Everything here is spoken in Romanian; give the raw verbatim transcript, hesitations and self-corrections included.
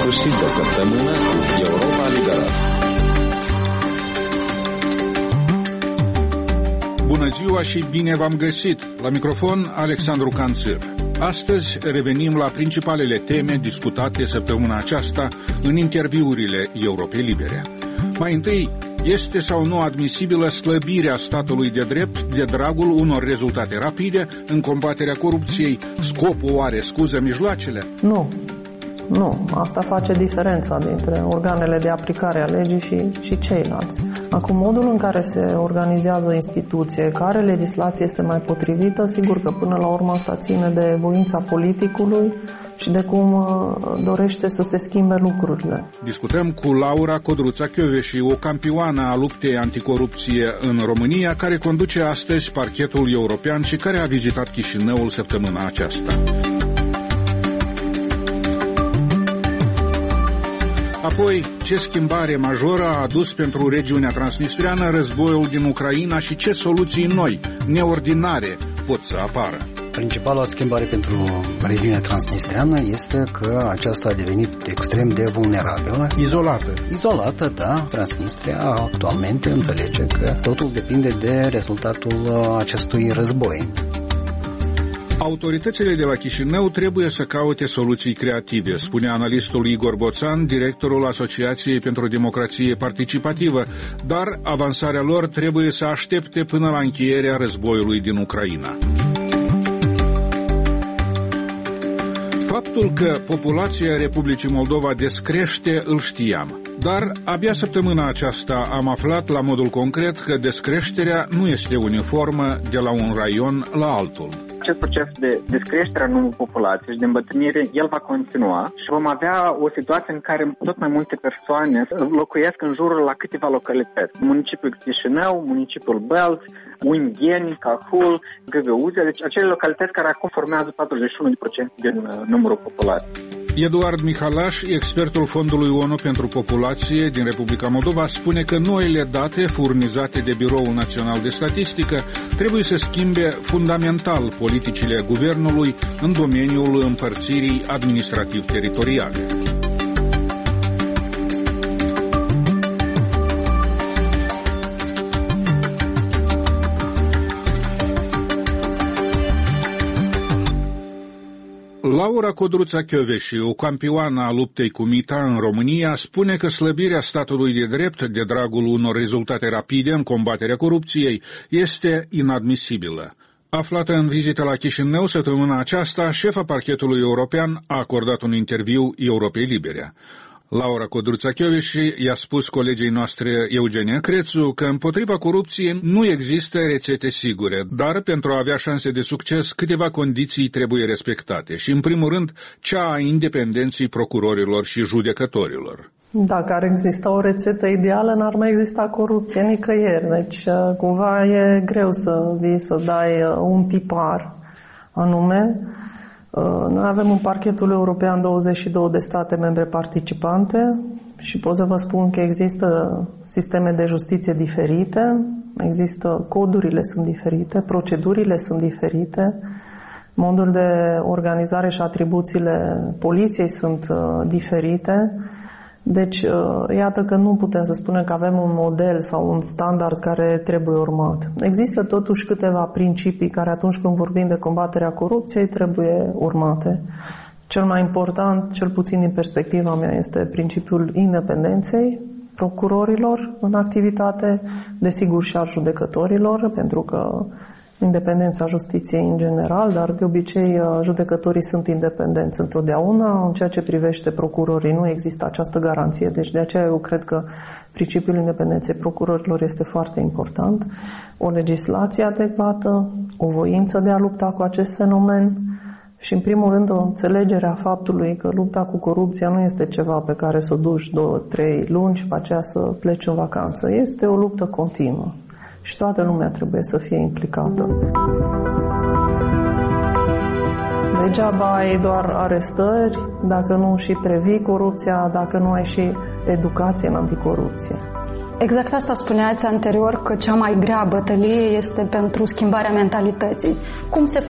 sfârșit de săptămână cu Europa Liberă. Bună ziua și bine v-am găsit! La microfon, Alexandru Canțir. Astăzi revenim la principalele teme discutate săptămâna aceasta în interviurile Europei Libere. Mai întâi, este sau nu admisibilă slăbirea statului de drept de dragul unor rezultate rapide în combaterea corupției? Scopul oare scuză mijloacele? Nu. Nu. Asta face diferența dintre organele de aplicare a legii și, și ceilalți. Acum, modul în care se organizează o instituție, care legislație este mai potrivită, sigur că până la urmă asta ține de voința politicului și de cum dorește să se schimbe lucrurile. Discutăm cu Laura Codruța-Kövesi, o campioană a luptei anticorupție în România, care conduce astăzi parchetul european și care a vizitat Chișinăul săptămâna aceasta. Apoi, ce schimbare majoră a adus pentru regiunea transnistreană războiul din Ucraina și ce soluții noi, neordinare, pot să apară? Principala schimbare pentru regiunea transnistreană este că aceasta a devenit extrem de vulnerabilă. Izolată. Izolată, da. Transnistria actualmente înțelege că totul depinde de rezultatul acestui război. Autoritățile de la Chișinău trebuie să caute soluții creative, spune analistul Igor Boțan, directorul Asociației pentru Democrație Participativă, dar avansarea lor trebuie să aștepte până la încheierea războiului din Ucraina. Faptul că populația Republicii Moldova descrește îl știam, dar abia săptămâna aceasta am aflat la modul concret că descreșterea nu este uniformă de la un raion la altul. Acest proces de descreștere a numărului populației și de îmbătrânire, el va continua și vom avea o situație în care tot mai multe persoane locuiesc în jurul la câteva localități. Municipiul Chișinău, municipiul Bălți, Ungheni, Cahul, Găgăuzia, deci acele localități care acum formează patruzeci și unu la sută din numărul populației. Eduard Mihalaș, expertul Fondului ONU pentru Populație din Republica Moldova, spune că noile date furnizate de Biroul Național de Statistică trebuie să schimbe fundamental politicile guvernului în domeniul împărțirii administrativ-teritoriale. Laura Codruța-Kövesi, o campioană a luptei cu mita în România, spune că slăbirea statului de drept de dragul unor rezultate rapide în combaterea corupției este inadmisibilă. Aflată în vizită la Chișinău săptămâna aceasta, șefa parchetului european a acordat un interviu Europei Libere. Laura Codruța-Kövesi i-a spus colegei noastre Eugenia Crețu că împotriva corupției nu există rețete sigure, dar pentru a avea șanse de succes câteva condiții trebuie respectate și, în primul rând, cea a independenței procurorilor și judecătorilor. Dacă ar exista o rețetă ideală, n-ar mai exista corupție nicăieri. Deci, cumva, e greu să vii să dai un tipar anume. Noi avem în parchetul european douăzeci și două de state membre participante și pot să vă spun că există sisteme de justiție diferite, există codurile sunt diferite, procedurile sunt diferite, modul de organizare și atribuțiile poliției sunt diferite. Deci, iată că nu putem să spunem că avem un model sau un standard care trebuie urmat. Există totuși câteva principii care atunci când vorbim de combaterea corupției trebuie urmate. Cel mai important, cel puțin din perspectiva mea, este principiul independenței procurorilor în activitate, desigur și al judecătorilor, pentru că independența justiției în general, dar de obicei judecătorii sunt independenți întotdeauna. În ceea ce privește procurorii nu există această garanție, deci de aceea eu cred că principiul independenței procurorilor este foarte important. O legislație adecvată, o voință de a lupta cu acest fenomen și, în primul rând, o înțelegere a faptului că lupta cu corupția nu este ceva pe care să o duci două, trei luni și pe aceea să pleci în vacanță. Este o luptă continuă. Și toată lumea trebuie să fie implicată. Degeaba ai doar arestări dacă nu și previi corupția, dacă nu ai și educație în anticorupție. Exact asta spuneați anterior, că cea mai grea bătălie este pentru schimbarea mentalității. Cum se